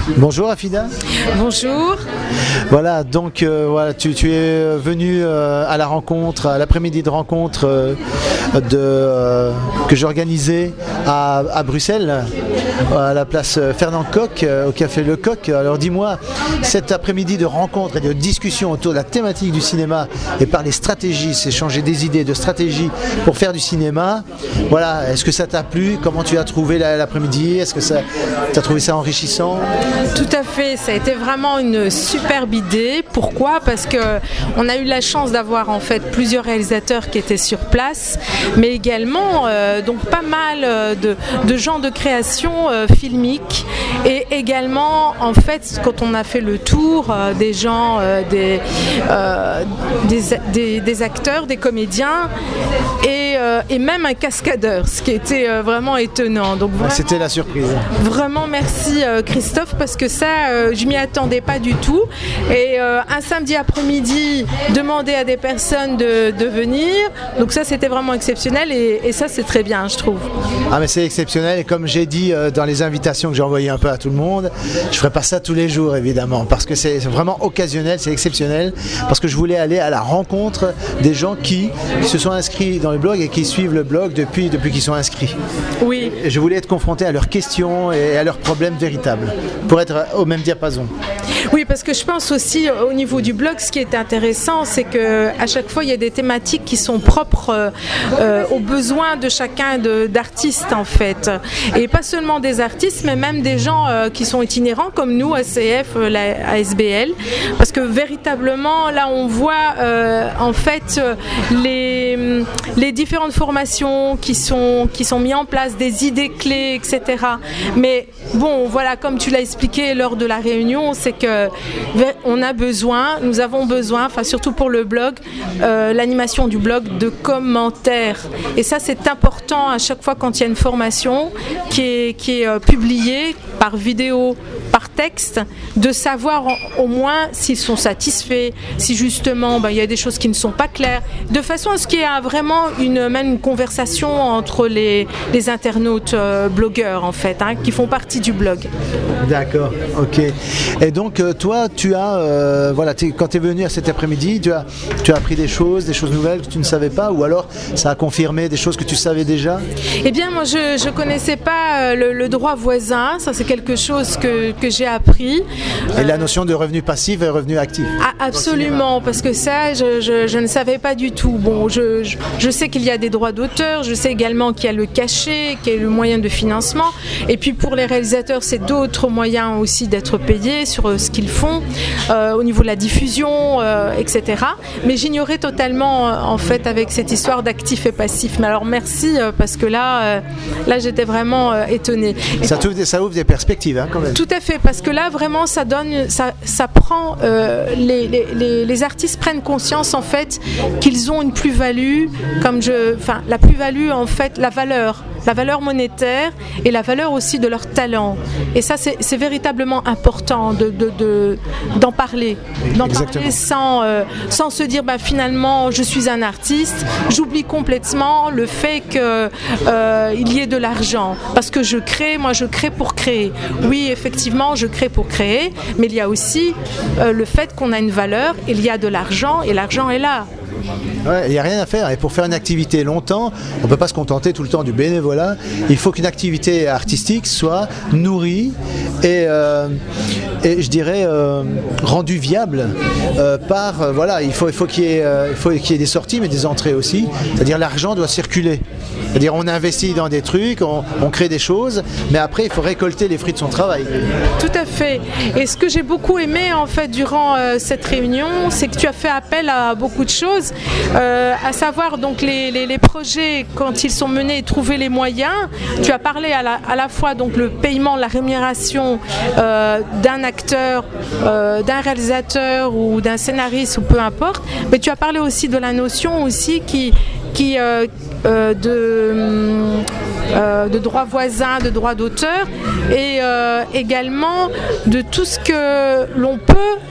Bonjour Afida. Bonjour. Voilà, donc voilà, tu es venu à la rencontre, à l'après-midi de rencontre que j'ai organisée à Bruxelles, à la place Fernand Koch, au café Le Coq. Alors dis-moi, cet après-midi de rencontre et de discussion autour de la thématique du cinéma et par les stratégies, c'est changer des idées de stratégie pour faire du cinéma. Voilà, est-ce que ça t'a plu? Comment tu as trouvé l'après-midi? Est-ce que tu as trouvé ça enrichissant? Tout à fait, ça a été vraiment une superbe idée. Pourquoi? Parce qu'on a eu la chance d'avoir en fait plusieurs réalisateurs qui étaient sur place, mais également donc pas mal de gens de création filmique, et également en fait quand on a fait le tour des gens, des acteurs, des comédiens et même un cascadeur, ce qui était vraiment étonnant. Donc vraiment, c'était la surprise. Vraiment merci Christophe, parce que ça je m'y attendais pas du tout, et un samedi après-midi demander à des personnes de venir, donc ça c'était vraiment exceptionnel, et ça c'est très bien, je trouve. Ah mais c'est exceptionnel, et comme j'ai dit dans les invitations que j'ai envoyées un peu à tout le monde, je ferai pas ça tous les jours évidemment, parce que c'est vraiment occasionnel, c'est exceptionnel, parce que je voulais aller à la rencontre des gens qui se sont inscrits dans le blog et qui suivent le blog depuis qu'ils sont inscrits. Oui. Et je voulais être confronté à leurs questions et à leurs problèmes véritables, pour être au même diapason. Oui, parce que je pense aussi au niveau du blog, ce qui est intéressant, c'est qu'à chaque fois il y a des thématiques qui sont propres aux besoins de chacun d'artistes en fait, et pas seulement des artistes, mais même des gens qui sont itinérants comme nous, ACF, la ASBL, parce que véritablement là on voit en fait les différentes formations qui sont mises en place, des idées clés, etc. Mais bon, voilà, comme tu l'as expliqué lors de la réunion, c'est que nous avons besoin, enfin surtout pour le blog, l'animation du blog, de commentaires. Et ça c'est important à chaque fois quand il y a une formation qui est publiée par vidéo, par texte, de savoir au moins s'ils sont satisfaits, si justement il y a des choses qui ne sont pas claires, de façon à ce qu'il y ait vraiment même une conversation entre les internautes blogueurs en fait, qui font partie du blog. D'accord, ok. Et donc toi tu as, quand tu es venu à cet après-midi, tu as appris des choses nouvelles que tu ne savais pas, ou alors ça a confirmé des choses que tu savais déjà? Eh bien moi je connaissais pas le droit voisin, ça c'est quelque chose que j'ai appris. Et la notion de revenu passif et revenu actif. Absolument, parce que ça je ne savais pas du tout. Bon, je sais qu'il y a des droits d'auteur, je sais également qu'il y a le cachet, qu'il y a le moyen de financement, et puis pour les réalisateurs c'est d'autres moyens aussi d'être payés sur ce qu'ils font au niveau de la diffusion, etc. Mais j'ignorais totalement en fait avec cette histoire d'actif et passif. Mais alors merci, parce que là j'étais vraiment étonnée. Ça ouvre des perspectives quand même. Tout à fait, parce que là vraiment ça prend les artistes prennent conscience en fait qu'ils ont une plus-value, la plus-value en fait, la valeur monétaire et la valeur aussi de leur talent. Et ça c'est véritablement important d'en parler. Sans se dire finalement je suis un artiste, j'oublie complètement le fait qu'il y ait de l'argent, parce que je crée pour créer. Oui, effectivement je crée pour créer, mais il y a aussi le fait qu'on a une valeur, il y a de l'argent et l'argent est là. Ouais, il n'y a rien à faire, et pour faire une activité longtemps, on ne peut pas se contenter tout le temps du bénévolat. Il faut qu'une activité artistique soit nourrie et je dirais rendue viable par il faut qu'il y ait des sorties, mais des entrées aussi. C'est-à-dire l'argent doit circuler. C'est-à-dire on investit dans des trucs, on crée des choses, mais après il faut récolter les fruits de son travail. Tout à fait. Et ce que j'ai beaucoup aimé en fait durant cette réunion, c'est que tu as fait appel à beaucoup de choses, à savoir donc les projets quand ils sont menés et trouver les moyens. Tu as parlé à la fois donc le paiement, la rémunération d'un acteur, d'un réalisateur ou d'un scénariste ou peu importe, mais tu as parlé aussi de la notion aussi de droit voisin, de droit d'auteur, et également de tout ce que l'on peut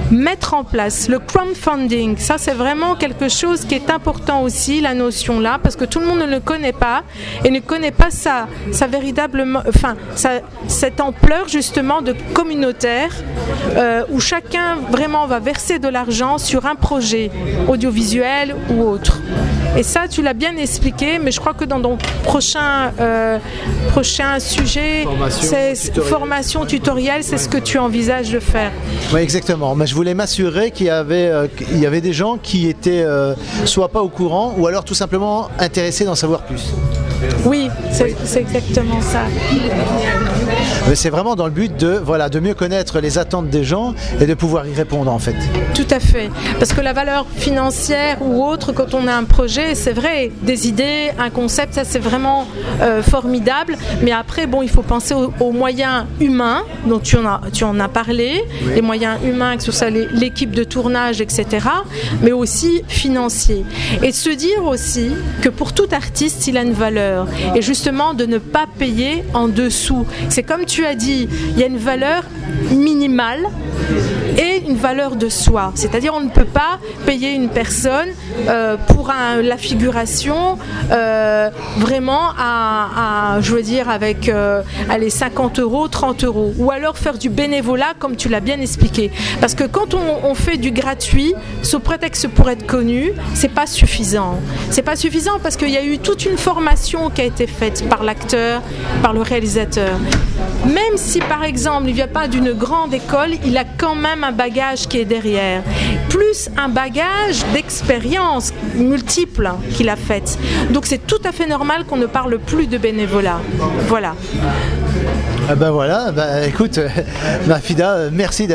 mettre en place le crowdfunding. Ça, c'est vraiment quelque chose qui est important aussi, la notion là, parce que tout le monde ne le connaît pas et ne connaît pas sa véritable, cette ampleur justement de communautaire où chacun vraiment va verser de l'argent sur un projet audiovisuel ou autre. Et ça, tu l'as bien expliqué, mais je crois que dans ton prochain sujet, formation tutoriel, c'est ce que tu envisages de faire. Oui, exactement. Mais je voulais m'assurer qu'il y avait des gens qui étaient soit pas au courant, ou alors tout simplement intéressés d'en savoir plus. Oui, c'est exactement ça. Mais c'est vraiment dans le but de mieux connaître les attentes des gens et de pouvoir y répondre en fait. Tout à fait. Parce que la valeur financière ou autre, quand on a un projet, c'est vrai, des idées, un concept, ça c'est vraiment formidable. Mais après, il faut penser aux moyens humains, dont tu en as parlé, les moyens humains, que ce soit l'équipe de tournage, etc. Mais aussi financiers. Et se dire aussi que pour tout artiste, il a une valeur. Et justement, de ne pas payer en dessous. C'est comme tu as dit, il y a une valeur minimale et une valeur de soi. C'est-à-dire, on ne peut pas payer une personne pour la figuration vraiment je veux dire, avec 50 €, 30 €. Ou alors faire du bénévolat, comme tu l'as bien expliqué. Parce que quand on fait du gratuit, sous prétexte pour être connu, c'est pas suffisant. C'est pas suffisant parce qu'il y a eu toute une formation qui a été faite par l'acteur, par le réalisateur. Même si, par exemple, il ne vient pas d'une grande école, il a quand même un bagage qui est derrière. Plus un bagage d'expérience multiple qu'il a faite. Donc c'est tout à fait normal qu'on ne parle plus de bénévolat. Voilà. Écoute, Fida, merci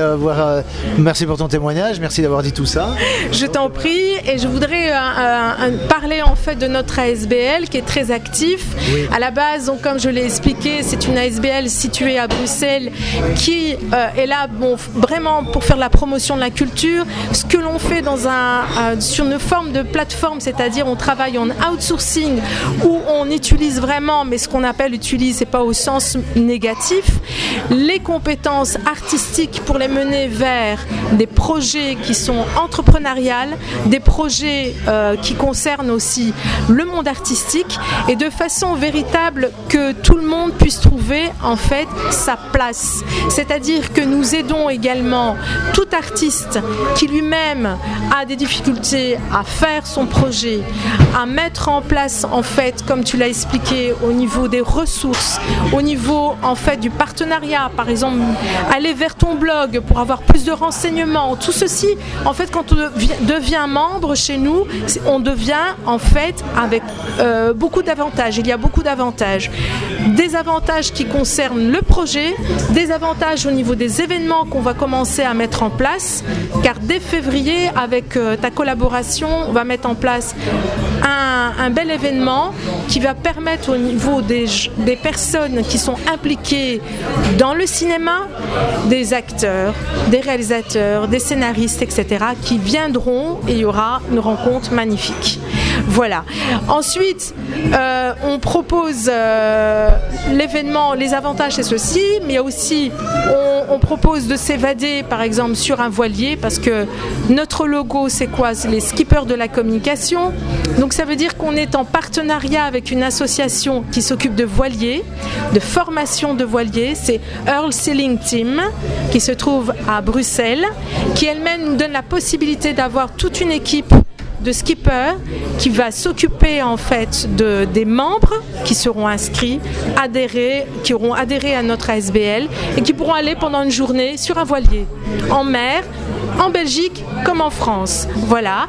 pour ton témoignage, merci d'avoir dit tout ça. Je t'en prie, et je voudrais parler en fait de notre ASBL qui est très actif. Oui. À la base, donc, comme je l'ai expliqué, c'est une ASBL située à Bruxelles qui est là vraiment pour faire la promotion de la culture. Ce que l'on fait sur une forme de plateforme, c'est-à-dire on travaille en outsourcing où on utilise vraiment, mais ce qu'on appelle utilise, c'est pas au sens négatif, les compétences artistiques pour les mener vers des projets qui sont entrepreneuriales, des projets qui concernent aussi le monde artistique et de façon véritable que tout le monde puisse trouver en fait sa place. C'est-à-dire que nous aidons également tout artiste qui lui-même a des difficultés à faire son projet, à mettre en place en fait, comme tu l'as expliqué, au niveau des ressources, au niveau en fait du partenariat, par exemple aller vers ton blog pour avoir plus de renseignements, tout ceci en fait quand on devient membre chez nous, on devient en fait avec beaucoup d'avantages. Il y a beaucoup d'avantages, des avantages qui concernent le projet, des avantages au niveau des événements qu'on va commencer à mettre en place, car dès février avec ta collaboration on va mettre en place un bel événement qui va permettre au niveau des personnes qui sont impliquées dans le cinéma, des acteurs, des réalisateurs, des scénaristes, etc. qui viendront et il y aura une rencontre magnifique. Voilà. Ensuite, on propose l'événement, les avantages c'est ceci, mais il y a aussi, on propose de s'évader par exemple sur un voilier parce que notre logo c'est quoi? C'est les skippers de la communication. Donc ça veut dire qu'on est en partenariat avec une association qui s'occupe de voiliers, de formation de voiliers, c'est Earl Sailing Team qui se trouve à Bruxelles, qui elle-même nous donne la possibilité d'avoir toute une équipe de skippers qui va s'occuper en fait des membres qui seront inscrits, qui auront adhéré à notre ASBL et qui pourront aller pendant une journée sur un voilier en mer, en Belgique comme en France. Voilà.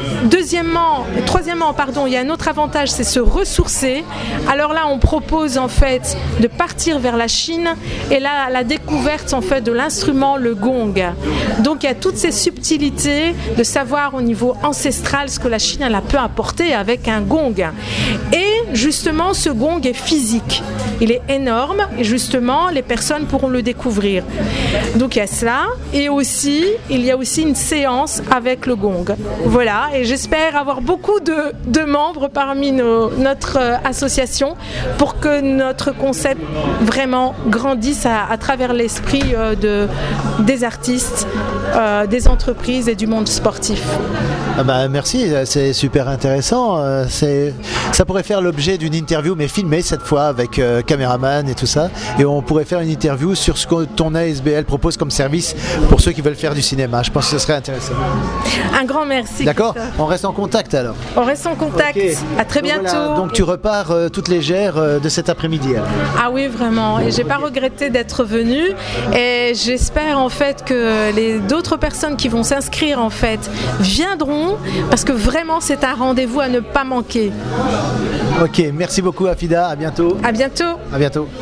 Troisièmement, il y a un autre avantage, c'est se ressourcer. Alors là, on propose en fait de partir vers la Chine et là, la découverte en fait de l'instrument, le gong. Donc il y a toutes ces subtilités de savoir au niveau ancestral ce que la Chine elle a pu apporter avec un gong. Et justement ce gong est physique. Il est énorme et justement les personnes pourront le découvrir. Donc il y a cela et aussi il y a aussi une séance avec le gong. Voilà, et j'espère avoir beaucoup de membres parmi notre association pour que notre concept vraiment grandisse à travers l'esprit des artistes, des entreprises et du monde sportif. Ah bah merci, c'est super intéressant. Ça pourrait faire l'objet d'une interview, mais filmée cette fois avec caméraman et tout ça. Et on pourrait faire une interview sur ce que ton ASBL propose comme service pour ceux qui veulent faire du cinéma. Je pense que ce serait intéressant. Un grand merci. D'accord, on reste en contact alors. On reste en contact. Okay. À très bientôt. Voilà. Donc tu repars toute légère de cet après-midi. Alors. Ah oui, vraiment. Et j'ai pas regretté d'être venue. Et j'espère en fait que d'autres personnes qui vont s'inscrire en fait viendront parce que vraiment c'est un rendez-vous à ne pas manquer. Ok, merci beaucoup Afida. À bientôt. À bientôt. À bientôt.